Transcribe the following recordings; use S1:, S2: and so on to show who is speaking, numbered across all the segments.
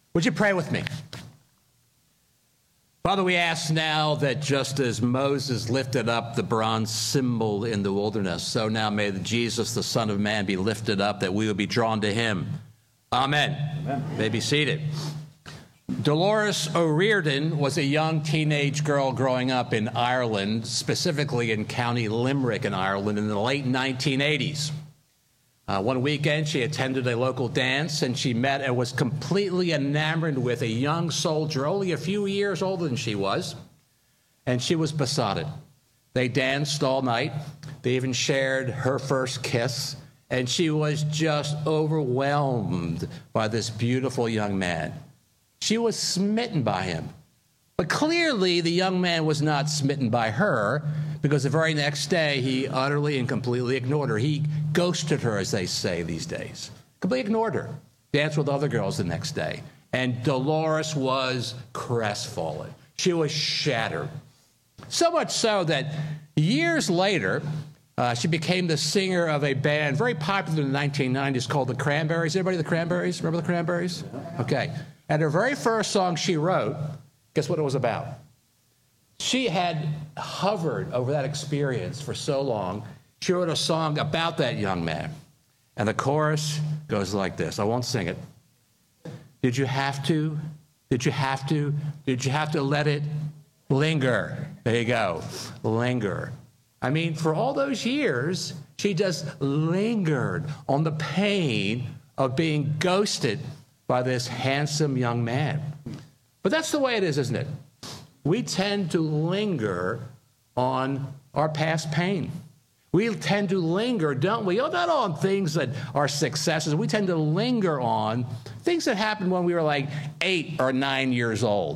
S1: Would you pray with me? Father, we ask now that just as Moses lifted up the bronze symbol in the wilderness, so now may Jesus, the Son of Man, be lifted up, that we would be drawn to him. Amen. Amen. You may be seated. Dolores O'Riordan was a young teenage girl growing up in Ireland, specifically in County Limerick in Ireland in the late 1980s. One weekend, she attended a local dance, and she met and was completely enamored with a young soldier, only a few years older than she was, and she was besotted. They danced all night. They even shared her first kiss, and she was just overwhelmed by this beautiful young man. She was smitten by him. But clearly, the young man was not smitten by her, because the very next day, he utterly and completely ignored her. He ghosted her, as they say these days. Completely ignored her. Danced with other girls the next day. And Dolores was crestfallen. She was shattered. So much so that years later, she became the singer of a band very popular in the 1990s called the Cranberries. Everybody the Cranberries? Remember the Cranberries? Okay. And her very first song she wrote, guess what it was about? She had hovered over that experience for so long. She wrote a song about that young man. And the chorus goes like this. I won't sing it. Did you have to? Did you have to? Did you have to let it linger? There you go. Linger. I mean, for all those years, she just lingered on the pain of being ghosted by this handsome young man. But that's the way it is, isn't it? We tend to linger on our past pain. We tend to linger, don't we? Not on things that are successes. We tend to linger on things that happened when we were like 8 or 9 years old.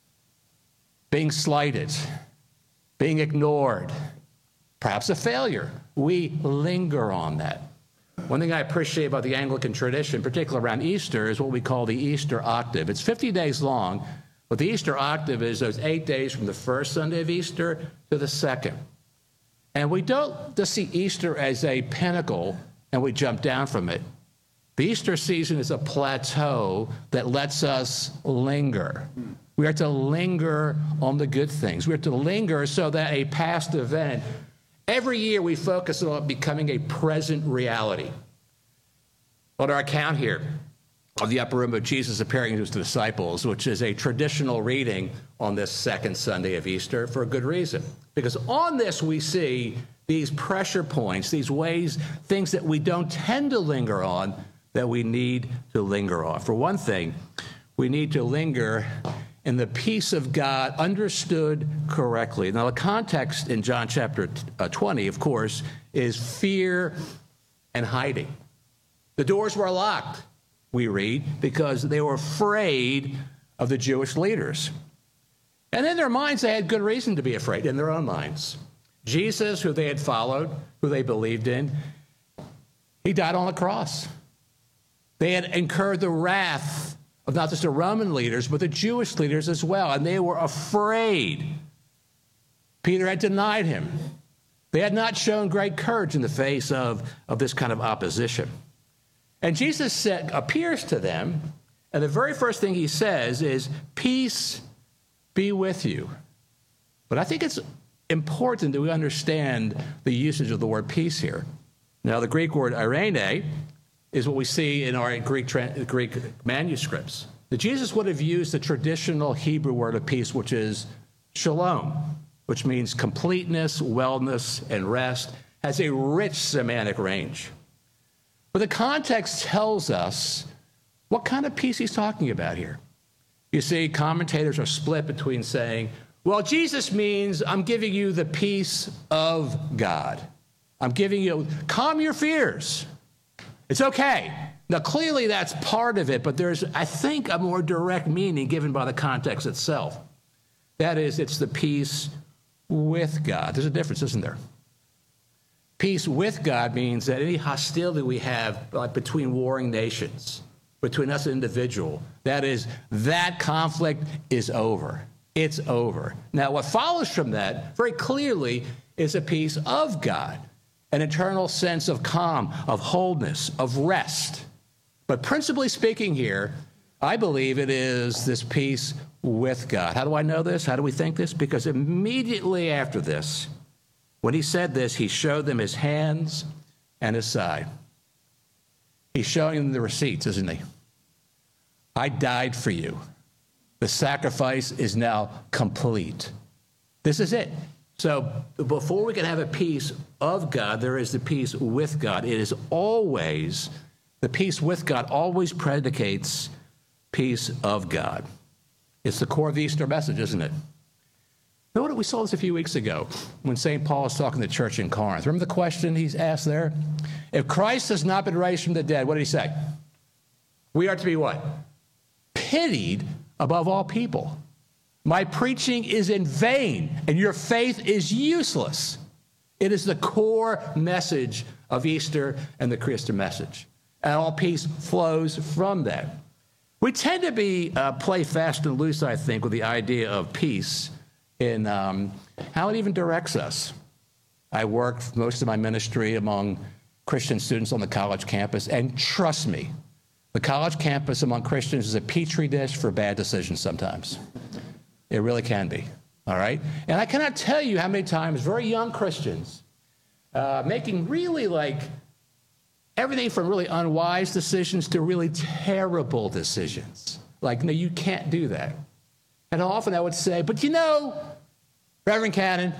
S1: Being slighted, being ignored, perhaps a failure. We linger on that. One thing I appreciate about the Anglican tradition, particularly around Easter, is what we call the Easter octave. It's 50 days long, but the Easter octave is those 8 days from the first Sunday of Easter to the second. And we don't just see Easter as a pinnacle and we jump down from it. The Easter season is a plateau that lets us linger. We are to linger on the good things. We are to linger so that a past event, every year we focus on becoming a present reality. On our account here of the upper room of Jesus appearing to his disciples, which is a traditional reading on this second Sunday of Easter for a good reason. Because on this we see these pressure points, these ways, things that we don't tend to linger on that we need to linger on. For one thing, we need to linger in the peace of God understood correctly. Now, the context in John chapter 20, of course, is fear and hiding. The doors were locked, we read, because they were afraid of the Jewish leaders. And in their minds, they had good reason to be afraid, in their own minds. Jesus, who they had followed, who they believed in, he died on the cross. They had incurred the wrath of not just the Roman leaders, but the Jewish leaders as well, and they were afraid. Peter had denied him. They had not shown great courage in the face of this kind of opposition. And Jesus appears to them, and the very first thing he says is, peace be with you. But I think it's important that we understand the usage of the word peace here. Now, the Greek word eirene is what we see in our Greek manuscripts. That Jesus would have used the traditional Hebrew word of peace, which is shalom, which means completeness, wellness, and rest, has a rich semantic range. But the context tells us what kind of peace he's talking about here. You see, commentators are split between saying, well, Jesus means I'm giving you the peace of God. I'm giving you, calm your fears. It's okay. Now, clearly that's part of it, but there's, I think, a more direct meaning given by the context itself. That is, it's the peace with God. There's a difference, isn't there? Peace with God means that any hostility we have between warring nations, between us as an individual, that is, that conflict is over. It's over. Now, what follows from that very clearly is a peace of God, an eternal sense of calm, of wholeness, of rest. But principally speaking here, I believe it is this peace with God. How do I know this? How do we think this? Because immediately after this, when he said this, he showed them his hands and his side. He's showing them the receipts, isn't he? I died for you. The sacrifice is now complete. This is it. So before we can have a peace of God, there is the peace with God. It is always, the peace with God always predicates peace of God. It's the core of the Easter message, isn't it? You know what? We saw this a few weeks ago when St. Paul was talking to the church in Corinth. Remember the question he's asked there? If Christ has not been raised from the dead, what did he say? We are to be what? Pitied above all people. My preaching is in vain, and your faith is useless. It is the core message of Easter and the Christian message. And all peace flows from that. We tend to play fast and loose, I think, with the idea of peace in how it even directs us. I worked most of my ministry among Christian students on the college campus, and trust me, the college campus among Christians is a petri dish for bad decisions sometimes. It really can be, all right? And I cannot tell you how many times very young Christians making really everything from really unwise decisions to really terrible decisions. Like, no, you can't do that. And often I would say, but Reverend Cannon,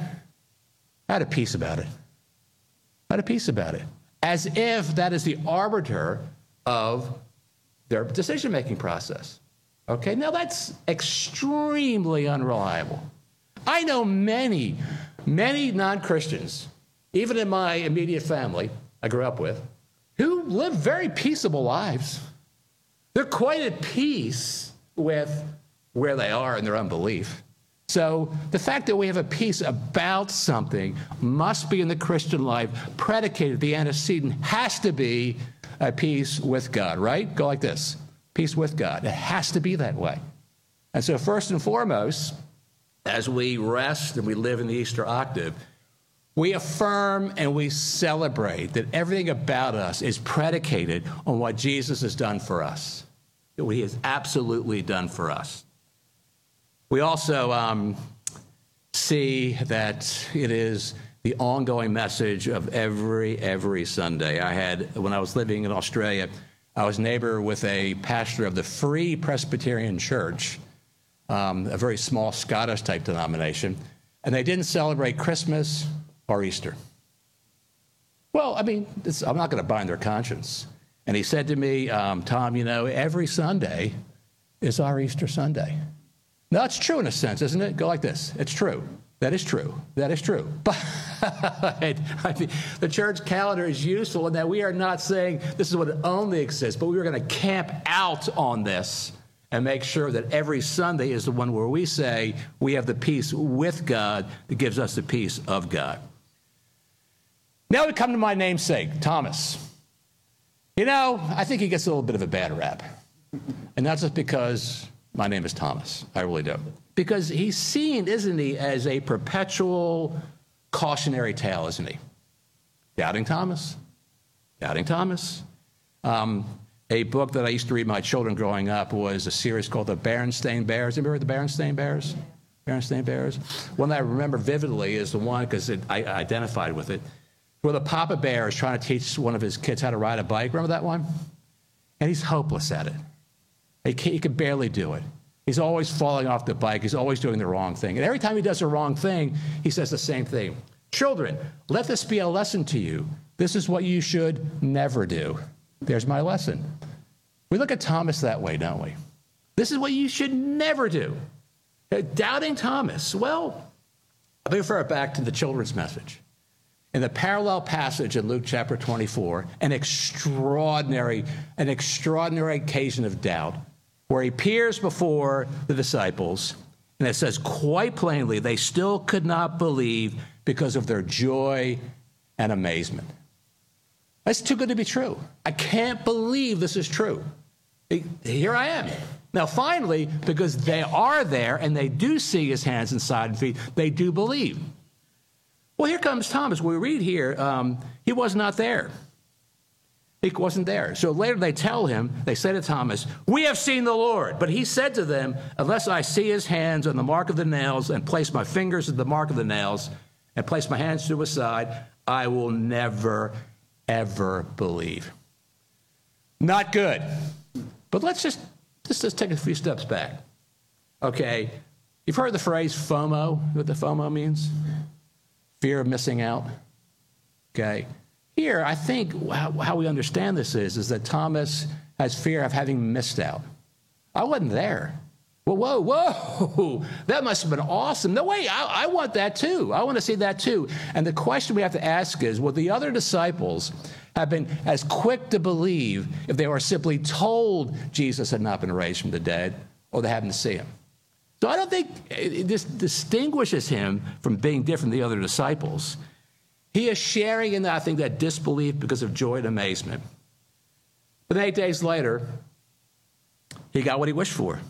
S1: I had a peace about it. I had a peace about it. As if that is the arbiter of their decision-making process. Okay, now that's extremely unreliable. I know many, many non-Christians, even in my immediate family I grew up with, who live very peaceable lives. They're quite at peace with where they are in their unbelief. So the fact that we have a peace about something must be in the Christian life predicated, the antecedent has to be a peace with God, right? Go like this, peace with God. It has to be that way. And so first and foremost, as we rest and we live in the Easter octave, we affirm and we celebrate that everything about us is predicated on what Jesus has done for us, what he has absolutely done for us. We also see that it is the ongoing message of every Sunday. When I was living in Australia, I was neighbor with a pastor of the Free Presbyterian Church, a very small Scottish-type denomination, and they didn't celebrate Christmas or Easter. Well, I mean, I'm not going to bind their conscience. And he said to me, Tom, every Sunday is our Easter Sunday. Now, it's true in a sense, isn't it? Go like this. It's true. That is true. That is true. But the church calendar is useful in that we are not saying this is what it only exists, but we are going to camp out on this and make sure that every Sunday is the one where we say we have the peace with God that gives us the peace of God. Now we come to my namesake, Thomas. I think he gets a little bit of a bad rap. And that's just because my name is Thomas. I really do. Because he's seen, isn't he, as a perpetual cautionary tale, isn't he? Doubting Thomas. Doubting Thomas. A book that I used to read my children growing up was a series called The Berenstain Bears. Remember the Berenstain Bears? Berenstain Bears? One that I remember vividly is the one, because I identified with it, where the Papa Bear is trying to teach one of his kids how to ride a bike. Remember that one? And he's hopeless at it. He can barely do it. He's always falling off the bike. He's always doing the wrong thing. And every time he does the wrong thing, he says the same thing. Children, let this be a lesson to you. This is what you should never do. There's my lesson. We look at Thomas that way, don't we? This is what you should never do. Doubting Thomas. Well, let me refer back to the children's message. In the parallel passage in Luke chapter 24, an extraordinary occasion of doubt, where he appears before the disciples, and it says quite plainly, they still could not believe because of their joy and amazement. That's too good to be true. I can't believe this is true. Here I am. Now, finally, because they are there and they do see his hands and side and feet, they do believe. Well, here comes Thomas. We read here, he was not there. He wasn't there. So later they tell him, they say to Thomas, "We have seen the Lord." But he said to them, "Unless I see his hands on the mark of the nails and place my fingers at the mark of the nails and place my hands to his side, I will never, ever believe." Not good. But let's just take a few steps back. Okay, you've heard the phrase FOMO, what the FOMO means? Fear of missing out. Okay. Here, I think how we understand this is that Thomas has fear of having missed out. I wasn't there. Well, whoa, that must have been awesome. No, wait, I want that too. I want to see that too. And the question we have to ask is, would the other disciples have been as quick to believe if they were simply told Jesus had not been raised from the dead, or they happened to see him? So I don't think this distinguishes him from being different than the other disciples. He is sharing in, I think, that disbelief because of joy and amazement. But 8 days later, he got what he wished for.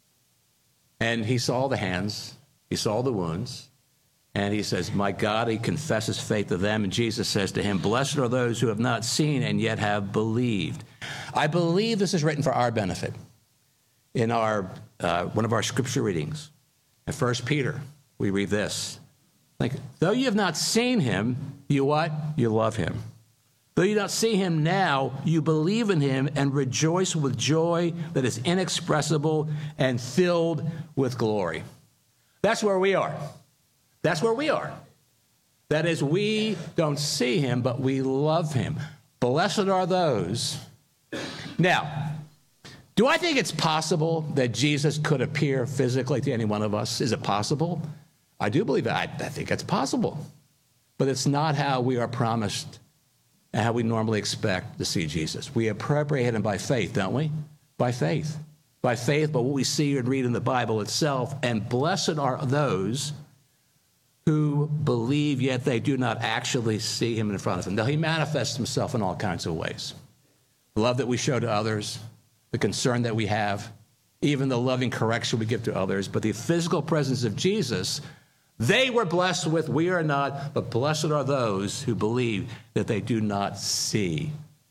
S1: And he saw the hands, he saw the wounds, and he says, "My God," he confesses faith to them, and Jesus says to him, "Blessed are those who have not seen and yet have believed." I believe this is written for our benefit. In our one of our scripture readings, in 1 Peter, we read this. Like, though you have not seen him, you what? You love him. Though you don't see him now, you believe in him and rejoice with joy that is inexpressible and filled with glory. That's where we are. That's where we are. That is, we don't see him, but we love him. Blessed are those. Now, do I think it's possible that Jesus could appear physically to any one of us? Is it possible? I do believe that. I think it's possible. But it's not how we are promised and how we normally expect to see Jesus. We appropriate him by faith, don't we? By faith. By faith, by what we see and read in the Bible itself. And blessed are those who believe, yet they do not actually see him in front of them. Now, he manifests himself in all kinds of ways. The love that we show to others, the concern that we have, even the loving correction we give to others. But the physical presence of Jesus, they were blessed with, we are not, but blessed are those who believe that they do not see.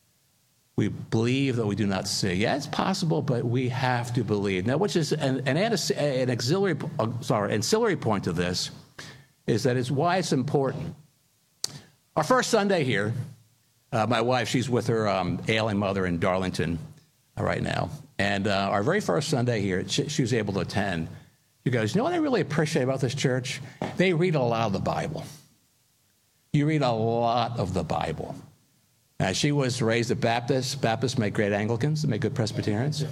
S1: We believe that we do not see. Yeah, it's possible, but we have to believe. Now, which is an ancillary point to this, is that it's why it's important. Our first Sunday here, my wife, she's with her ailing mother in Darlington right now. And our very first Sunday here, she was able to attend. She goes, "You know what I really appreciate about this church? They read a lot of the Bible. You read a lot of the Bible." She was raised a Baptist. Baptists make great Anglicans. They make good Presbyterians.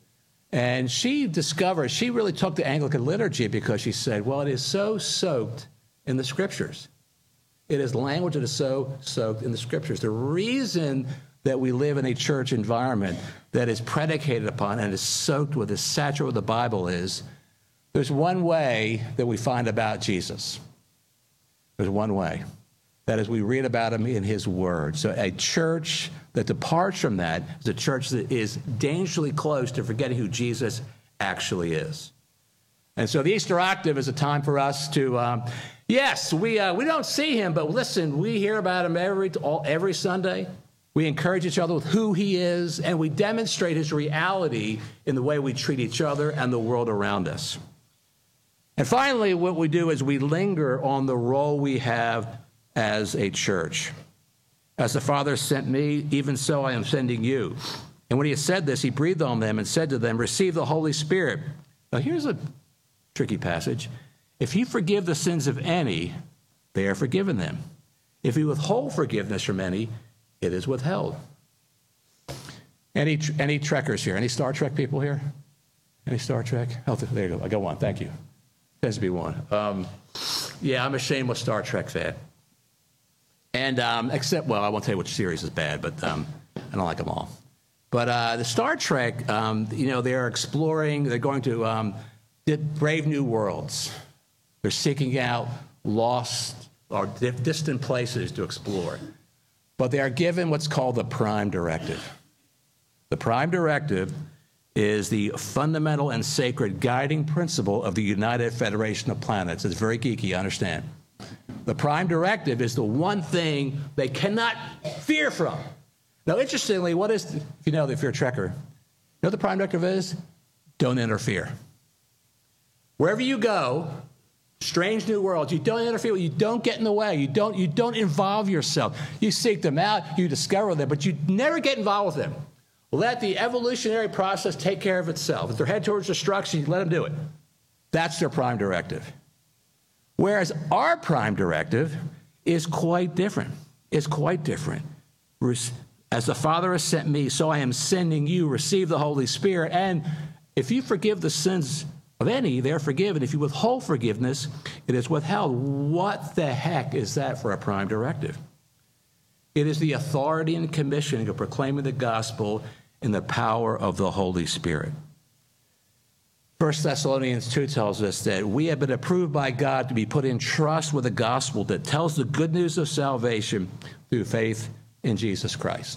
S1: And she discovered, she really took the Anglican liturgy because she said, well, it is so soaked in the Scriptures. It is language that is so soaked in the Scriptures. The reason that we live in a church environment that is predicated upon and is soaked with, is saturated with the Bible is, there's one way that we find about Jesus. There's one way. That is, we read about him in his word. So a church that departs from that is a church that is dangerously close to forgetting who Jesus actually is. And so the Easter Octave is a time for us to, yes, we don't see him, but listen, we hear about him every Sunday. We encourage each other with who he is, and we demonstrate his reality in the way we treat each other and the world around us. And finally, what we do is we linger on the role we have as a church. As the Father sent me, even so I am sending you. And when he had said this, he breathed on them and said to them, receive the Holy Spirit. Now here's a tricky passage. If you forgive the sins of any, they are forgiven them. If you withhold forgiveness from any, it is withheld. Any Trekkers here? Any Star Trek people here? Any Star Trek? Oh, there you go. I got one. Thank you. Tends to be one. Yeah, I'm a shameless Star Trek fan. And except, well, I won't tell you which series is bad, but I don't like them all. But the Star Trek, they're exploring, they're going to brave new worlds. They're seeking out lost or distant places to explore. But they are given what's called the Prime Directive. The Prime Directive is the fundamental and sacred guiding principle of the United Federation of Planets. It's very geeky, I understand. The Prime Directive is the one thing they cannot veer from. Now, interestingly, if you're a trekker, what the prime directive is? Don't interfere. Wherever you go, strange new worlds, you don't interfere. You don't get in the way. You don't involve yourself. You seek them out. You discover them, but you never get involved with them. Let the evolutionary process take care of itself. If they're headed towards destruction, you let them do it. That's their prime directive. Whereas our prime directive is quite different. It's quite different. As the Father has sent me, so I am sending you. Receive the Holy Spirit. And if you forgive the sins of any, they're forgiven. If you withhold forgiveness, it is withheld. What the heck is that for a prime directive? It is the authority and commissioning of proclaiming the gospel in the power of the Holy Spirit. 1 Thessalonians 2 tells us that we have been approved by God to be put in trust with the gospel that tells the good news of salvation through faith in Jesus Christ.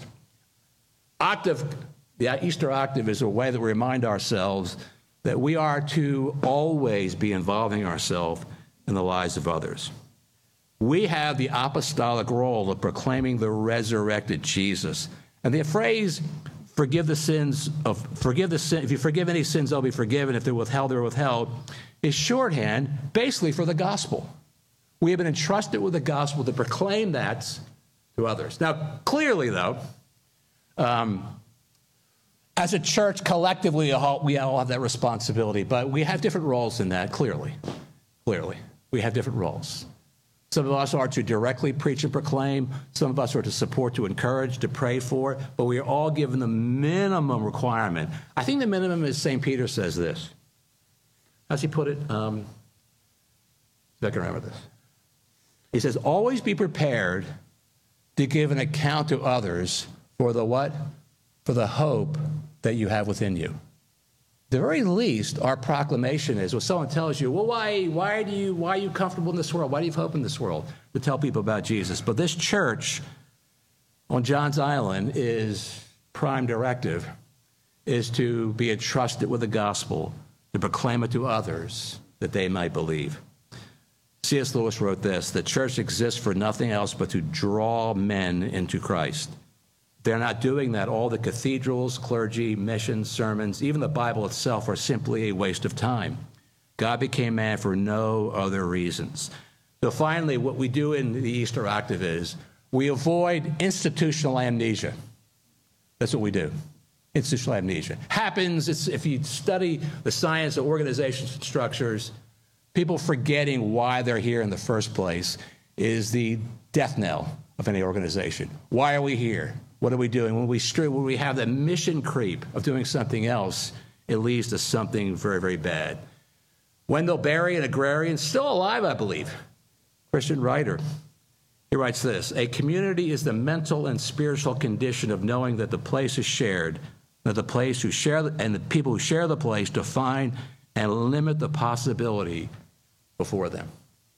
S1: The Easter octave is a way that we remind ourselves that we are to always be involving ourselves in the lives of others. We have the apostolic role of proclaiming the resurrected Jesus. And the phrase, if you forgive any sins, they'll be forgiven. If they're withheld, is shorthand basically for the gospel. We have been entrusted with the gospel to proclaim that to others. Now, clearly, though, as a church, collectively, we all have that responsibility, but we have different roles in that, clearly. We have different roles. Some of us are to directly preach and proclaim. Some of us are to support, to encourage, to pray for. But we are all given the minimum requirement. I think the minimum is St. Peter says this. How's he put it? If I can remember this. He says, always be prepared to give an account to others for the what? For the hope that you have within you. At the very least, our proclamation is when someone tells you, well, why are you comfortable in this world? Why do you have hope in this world? To tell people about Jesus. But this church on Johns Island is prime directive is to be entrusted with the gospel, to proclaim it to others that they might believe. C.S. Lewis wrote this: the church exists for nothing else but to draw men into Christ. They're not doing that. All the cathedrals, clergy, missions, sermons, even the Bible itself are simply a waste of time. God became man for no other reasons. So finally, what we do in the Easter octave is we avoid institutional amnesia. That's what we do. Institutional amnesia. Happens, if you study the science of organizations and structures, people forgetting why they're here in the first place is the death knell of any organization. Why are we here? What are we doing? When we have that mission creep of doing something else, it leads to something very, very bad. Wendell Berry, an agrarian, still alive, I believe, Christian writer, he writes this: a community is the mental and spiritual condition of knowing that the place is shared, that the place who share and the people who share the place define and limit the possibility before them.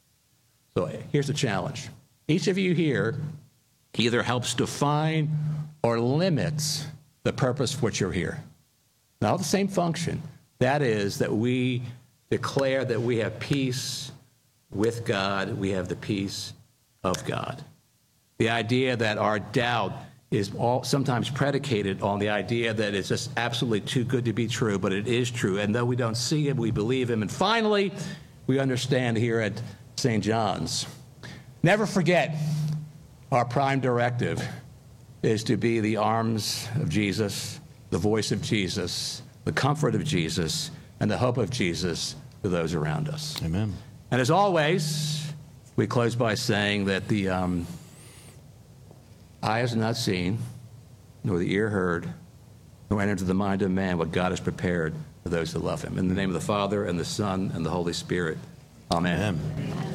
S1: So here's the challenge. Each of you here either helps define or limits the purpose for which you're here. Now, the same function. That is that we declare that we have peace with God. We have the peace of God. The idea that our doubt is sometimes predicated on the idea that it's just absolutely too good to be true, but it is true. And though we don't see him, we believe him. And finally, we understand here at St. John's, never forget, our prime directive is to be the arms of Jesus, the voice of Jesus, the comfort of Jesus, and the hope of Jesus to those around us.
S2: Amen.
S1: And as always, we close by saying that the eye has not seen, nor the ear heard, nor entered into the mind of man what God has prepared for those that love him. In the name of the Father, and the Son, and the Holy Spirit. Amen.
S2: Amen.